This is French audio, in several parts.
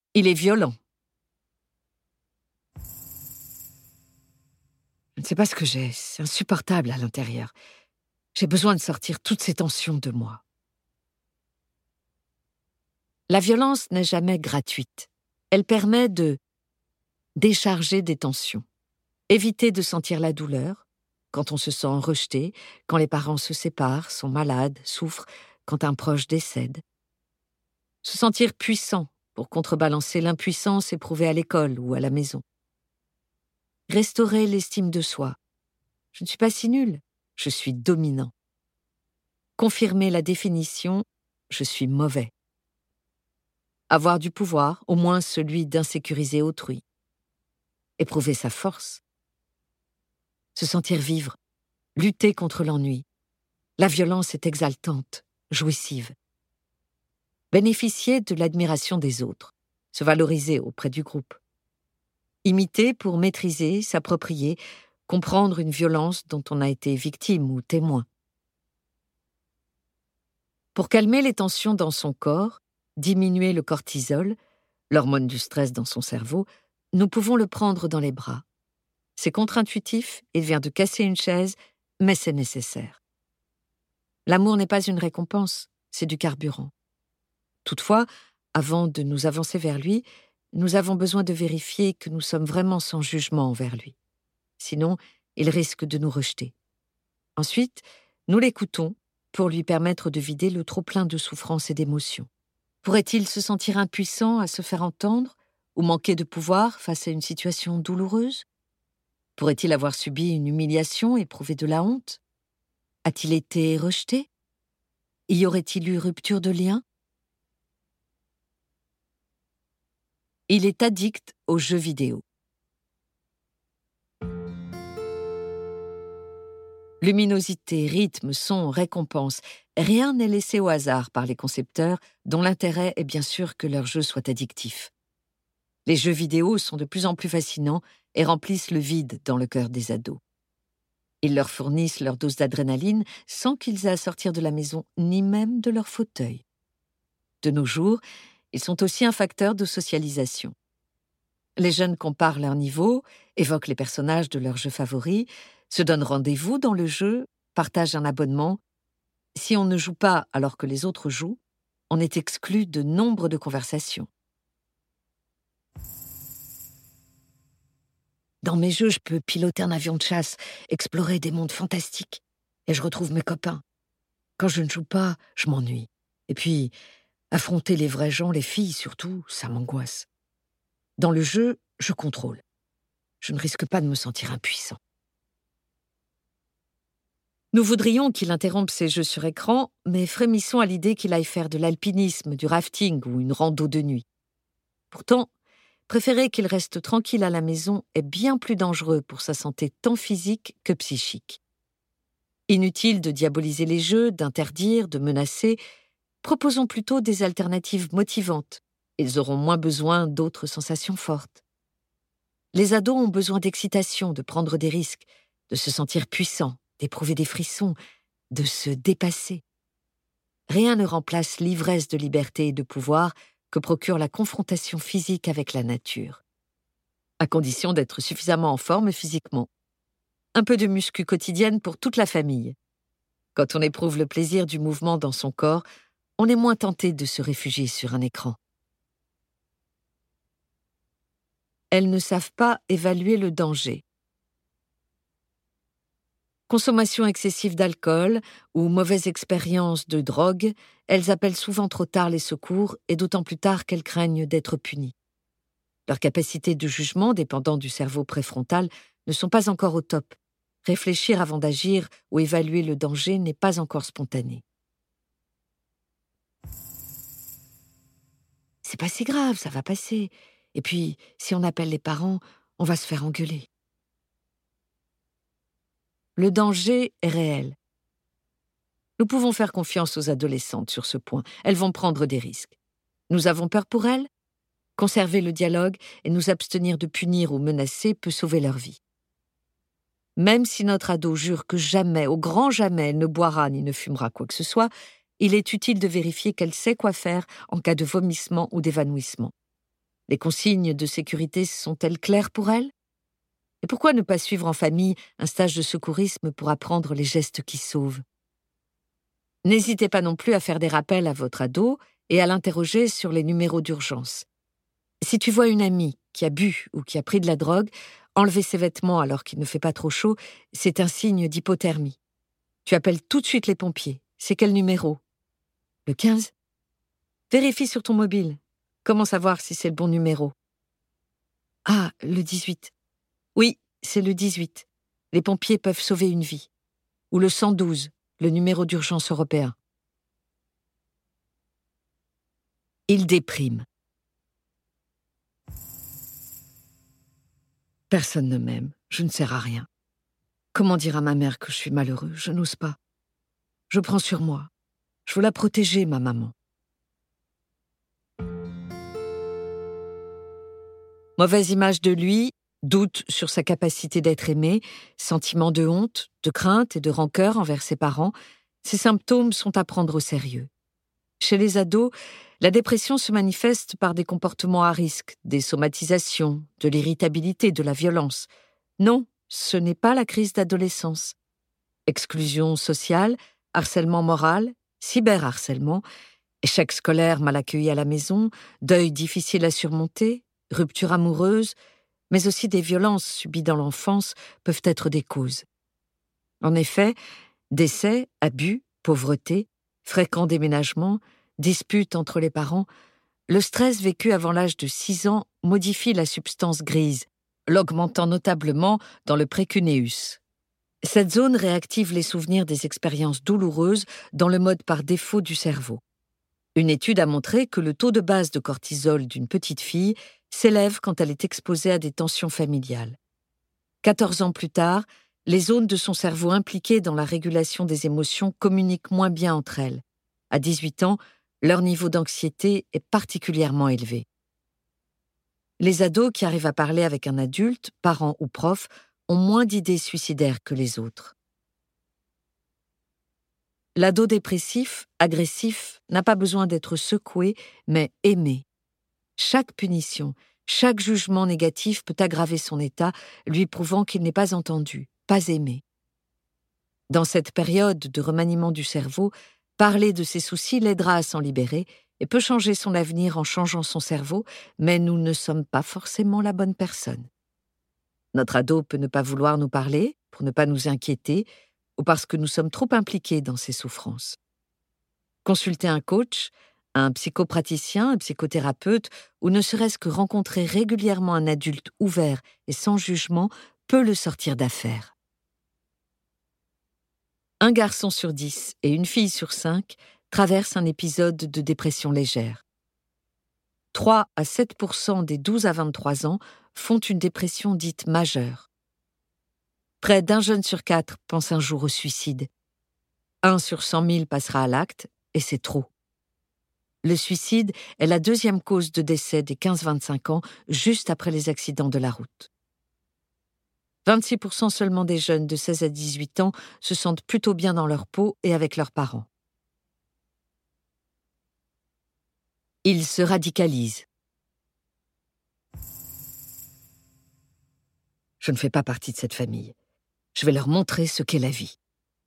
Il est violent. Je ne sais pas ce que j'ai, c'est insupportable à l'intérieur. J'ai besoin de sortir toutes ces tensions de moi. La violence n'est jamais gratuite. Elle permet de décharger des tensions, éviter de sentir la douleur, quand on se sent rejeté, quand les parents se séparent, sont malades, souffrent, quand un proche décède. Se sentir puissant pour contrebalancer l'impuissance éprouvée à l'école ou à la maison. Restaurer l'estime de soi. Je ne suis pas si nul, je suis dominant. Confirmer la définition, je suis mauvais. Avoir du pouvoir, au moins celui d'insécuriser autrui. Éprouver sa force. Se sentir vivre, lutter contre l'ennui. La violence est exaltante, jouissive. Bénéficier de l'admiration des autres, se valoriser auprès du groupe. Imiter pour maîtriser, s'approprier, comprendre une violence dont on a été victime ou témoin. Pour calmer les tensions dans son corps, diminuer le cortisol, l'hormone du stress dans son cerveau, nous pouvons le prendre dans les bras. C'est contre-intuitif, il vient de casser une chaise, mais c'est nécessaire. L'amour n'est pas une récompense, c'est du carburant. Toutefois, avant de nous avancer vers lui, nous avons besoin de vérifier que nous sommes vraiment sans jugement envers lui. Sinon, il risque de nous rejeter. Ensuite, nous l'écoutons pour lui permettre de vider le trop-plein de souffrance et d'émotions. Pourrait-il se sentir impuissant à se faire entendre ou manquer de pouvoir face à une situation douloureuse? Pourrait-il avoir subi une humiliation, éprouvé de la honte? A-t-il été rejeté? Y aurait-il eu rupture de lien? Il est addict aux jeux vidéo. Luminosité, rythme, son, récompense, rien n'est laissé au hasard par les concepteurs, dont l'intérêt est bien sûr que leurs jeux soient addictifs. Les jeux vidéo sont de plus en plus fascinants et remplissent le vide dans le cœur des ados. Ils leur fournissent leur dose d'adrénaline sans qu'ils aient à sortir de la maison, ni même de leur fauteuil. De nos jours, ils sont aussi un facteur de socialisation. Les jeunes comparent leur niveau, évoquent les personnages de leurs jeux favoris, se donnent rendez-vous dans le jeu, partagent un abonnement. Si on ne joue pas alors que les autres jouent, on est exclu de nombre de conversations. Dans mes jeux, je peux piloter un avion de chasse, explorer des mondes fantastiques, et je retrouve mes copains. Quand je ne joue pas, je m'ennuie. Et puis, affronter les vrais gens, les filles surtout, ça m'angoisse. Dans le jeu, je contrôle. Je ne risque pas de me sentir impuissant. Nous voudrions qu'il interrompe ses jeux sur écran, mais frémissons à l'idée qu'il aille faire de l'alpinisme, du rafting ou une rando de nuit. Pourtant, préférer qu'il reste tranquille à la maison est bien plus dangereux pour sa santé tant physique que psychique. Inutile de diaboliser les jeux, d'interdire, de menacer. Proposons plutôt des alternatives motivantes. Ils auront moins besoin d'autres sensations fortes. Les ados ont besoin d'excitation, de prendre des risques, de se sentir puissants, d'éprouver des frissons, de se dépasser. Rien ne remplace l'ivresse de liberté et de pouvoir que procure la confrontation physique avec la nature. À condition d'être suffisamment en forme physiquement. Un peu de muscu quotidienne pour toute la famille. Quand on éprouve le plaisir du mouvement dans son corps, on est moins tenté de se réfugier sur un écran. Elles ne savent pas évaluer le danger. Consommation excessive d'alcool ou mauvaise expérience de drogue, elles appellent souvent trop tard les secours et d'autant plus tard qu'elles craignent d'être punies. Leurs capacités de jugement, dépendant du cerveau préfrontal, ne sont pas encore au top. Réfléchir avant d'agir ou évaluer le danger n'est pas encore spontané. C'est pas si grave, ça va passer. Et puis, si on appelle les parents, on va se faire engueuler. Le danger est réel. Nous pouvons faire confiance aux adolescentes sur ce point. Elles vont prendre des risques. Nous avons peur pour elles? Conserver le dialogue et nous abstenir de punir ou menacer peut sauver leur vie. Même si notre ado jure que jamais, au grand jamais, elle ne boira ni ne fumera quoi que ce soit, il est utile de vérifier qu'elle sait quoi faire en cas de vomissement ou d'évanouissement. Les consignes de sécurité sont-elles claires pour elle? Et pourquoi ne pas suivre en famille un stage de secourisme pour apprendre les gestes qui sauvent? N'hésitez pas non plus à faire des rappels à votre ado et à l'interroger sur les numéros d'urgence. Si tu vois une amie qui a bu ou qui a pris de la drogue, enlever ses vêtements alors qu'il ne fait pas trop chaud, c'est un signe d'hypothermie. Tu appelles tout de suite les pompiers. C'est quel numéro? Le 15? Vérifie sur ton mobile. Comment savoir si c'est le bon numéro? Ah, le 18. Oui, c'est le 18. Les pompiers peuvent sauver une vie. Ou le 112, le numéro d'urgence européen. Il déprime. Personne ne m'aime, je ne sers à rien. Comment dire à ma mère que je suis malheureux? Je n'ose pas. Je prends sur moi. Je veux la protéger, ma maman. Mauvaise image de lui, doute sur sa capacité d'être aimé, sentiment de honte, de crainte et de rancœur envers ses parents, ces symptômes sont à prendre au sérieux. Chez les ados, la dépression se manifeste par des comportements à risque, des somatisations, de l'irritabilité, de la violence. Non, ce n'est pas la crise d'adolescence. Exclusion sociale, harcèlement moral, cyberharcèlement, échec scolaire mal accueilli à la maison, deuil difficile à surmonter, rupture amoureuse, mais aussi des violences subies dans l'enfance peuvent être des causes. En effet, décès, abus, pauvreté, fréquents déménagements, disputes entre les parents, le stress vécu avant l'âge de 6 ans modifie la substance grise, l'augmentant notablement dans le précuneus. Cette zone réactive les souvenirs des expériences douloureuses dans le mode par défaut du cerveau. Une étude a montré que le taux de base de cortisol d'une petite fille s'élève quand elle est exposée à des tensions familiales. 14 ans plus tard, les zones de son cerveau impliquées dans la régulation des émotions communiquent moins bien entre elles. À 18 ans, leur niveau d'anxiété est particulièrement élevé. Les ados qui arrivent à parler avec un adulte, parent ou prof, ont moins d'idées suicidaires que les autres. L'ado dépressif, agressif, n'a pas besoin d'être secoué, mais aimé. Chaque punition, chaque jugement négatif peut aggraver son état, lui prouvant qu'il n'est pas entendu, pas aimé. Dans cette période de remaniement du cerveau, parler de ses soucis l'aidera à s'en libérer et peut changer son avenir en changeant son cerveau, mais nous ne sommes pas forcément la bonne personne. Notre ado peut ne pas vouloir nous parler, pour ne pas nous inquiéter, ou parce que nous sommes trop impliqués dans ses souffrances. Consulter un coach, un psychopraticien, un psychothérapeute, ou ne serait-ce que rencontrer régulièrement un adulte ouvert et sans jugement peut le sortir d'affaire. 1 garçon sur 10 et une fille sur 5 traversent un épisode de dépression légère. 3 à 7% des 12 à 23 ans font une dépression dite majeure. Près d'un jeune sur 4 pense un jour au suicide. 1 sur 100 000 passera à l'acte, et c'est trop. Le suicide est la deuxième cause de décès des 15-25 ans, juste après les accidents de la route. 26% seulement des jeunes de 16 à 18 ans se sentent plutôt bien dans leur peau et avec leurs parents. Ils se radicalisent. Je ne fais pas partie de cette famille. Je vais leur montrer ce qu'est la vie.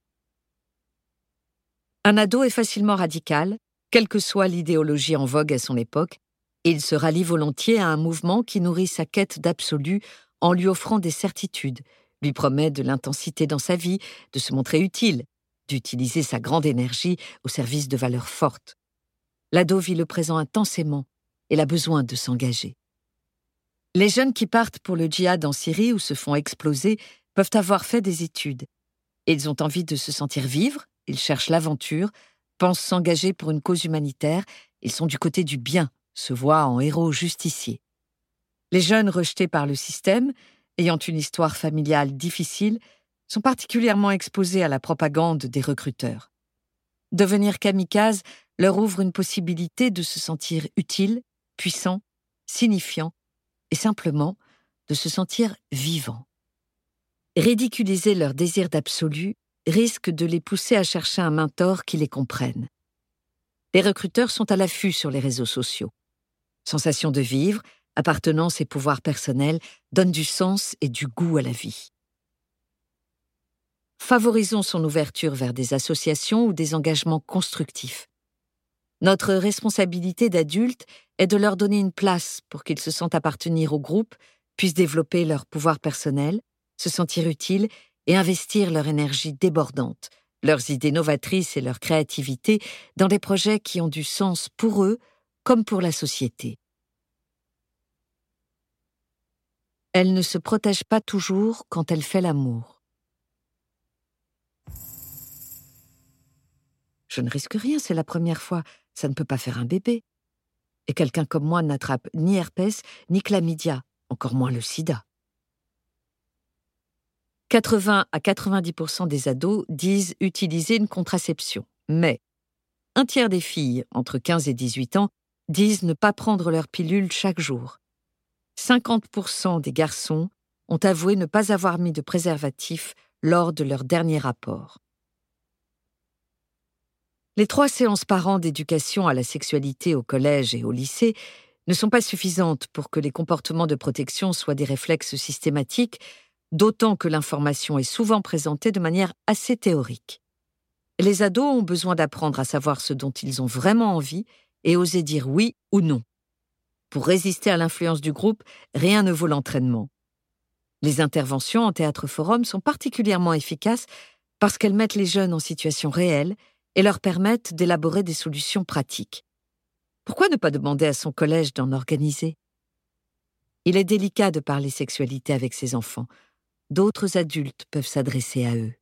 Un ado est facilement radical, quelle que soit l'idéologie en vogue à son époque, et il se rallie volontiers à un mouvement qui nourrit sa quête d'absolu en lui offrant des certitudes, lui promet de l'intensité dans sa vie, de se montrer utile, d'utiliser sa grande énergie au service de valeurs fortes. L'ado vit le présent intensément et a besoin de s'engager. Les jeunes qui partent pour le djihad en Syrie ou se font exploser peuvent avoir fait des études. Ils ont envie de se sentir vivre, ils cherchent l'aventure, pensent s'engager pour une cause humanitaire, ils sont du côté du bien, se voient en héros justiciers. Les jeunes rejetés par le système, ayant une histoire familiale difficile, sont particulièrement exposés à la propagande des recruteurs. Devenir kamikaze leur ouvre une possibilité de se sentir utile, puissant, signifiant, et simplement de se sentir vivant. Ridiculiser leur désir d'absolu risque de les pousser à chercher un mentor qui les comprenne. Les recruteurs sont à l'affût sur les réseaux sociaux. Sensation de vivre, Appartenance et pouvoir personnel donnent du sens et du goût à la vie. Favorisons son ouverture vers des associations ou des engagements constructifs. Notre responsabilité d'adulte est de leur donner une place pour qu'ils se sentent appartenir au groupe, puissent développer leur pouvoir personnel, se sentir utiles et investir leur énergie débordante, leurs idées novatrices et leur créativité dans des projets qui ont du sens pour eux comme pour la société. Elle ne se protège pas toujours quand elle fait l'amour. Je ne risque rien, c'est la première fois. Ça ne peut pas faire un bébé. Et quelqu'un comme moi n'attrape ni herpès, ni chlamydia, encore moins le sida. 80 à 90% des ados disent utiliser une contraception. Mais un tiers des filles, entre 15 et 18 ans, disent ne pas prendre leur pilule chaque jour. 50% des garçons ont avoué ne pas avoir mis de préservatif lors de leur dernier rapport. Les 3 séances par an d'éducation à la sexualité au collège et au lycée ne sont pas suffisantes pour que les comportements de protection soient des réflexes systématiques, d'autant que l'information est souvent présentée de manière assez théorique. Les ados ont besoin d'apprendre à savoir ce dont ils ont vraiment envie et oser dire oui ou non. Pour résister à l'influence du groupe, rien ne vaut l'entraînement. Les interventions en théâtre-forum sont particulièrement efficaces parce qu'elles mettent les jeunes en situation réelle et leur permettent d'élaborer des solutions pratiques. Pourquoi ne pas demander à son collège d'en organiser ? Il est délicat de parler sexualité avec ses enfants. D'autres adultes peuvent s'adresser à eux.